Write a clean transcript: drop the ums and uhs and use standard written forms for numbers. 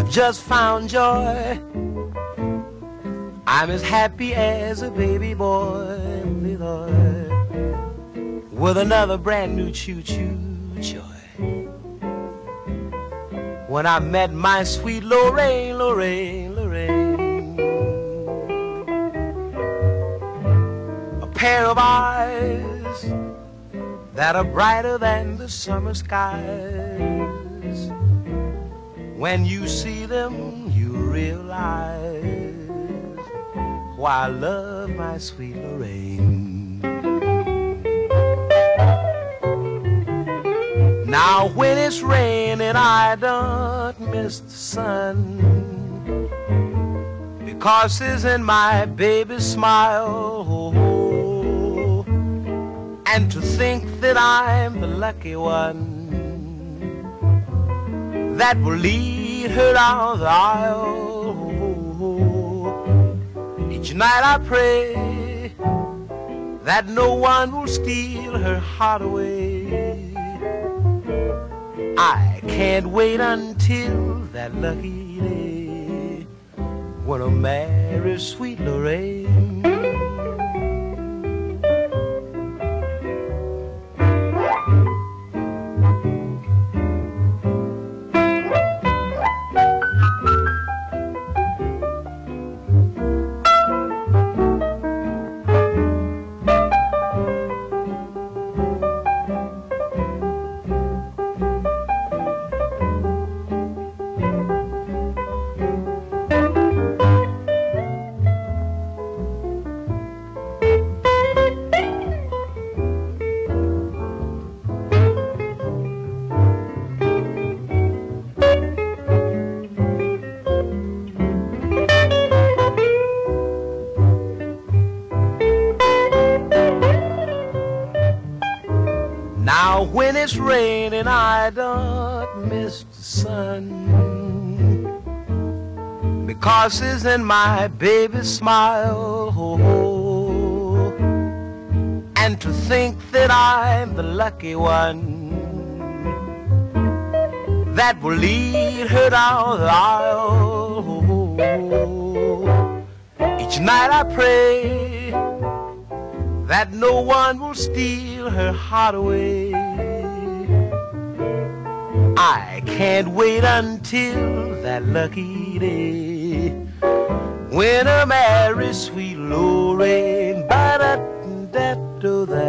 just found joy. I'm as happy as a baby boy with another brand new choo-choo joy. When I met my sweet Lorraine, Lorraine, Lorraine, a pair of eyes that are brighter than the summer skies. When you see them, you realize why I love my sweet Lorraine. Now when it's raining, I don't miss the sun, because it's in my baby's smile. And to think that I'm the lucky one that will lead her down the aisle. Each night I pray that no one will steal her heart away. I can't wait until that lucky day when I'll marry sweet Lorraine. Now when it's raining, I don't miss the sun, because it's in my baby's smile. And to think that I'm the lucky one that will lead her down the aisle. Each night I pray that no one will steal her heart away. I can't wait until that lucky day when I marry sweet Lorraine. Ba-da-da-da-da.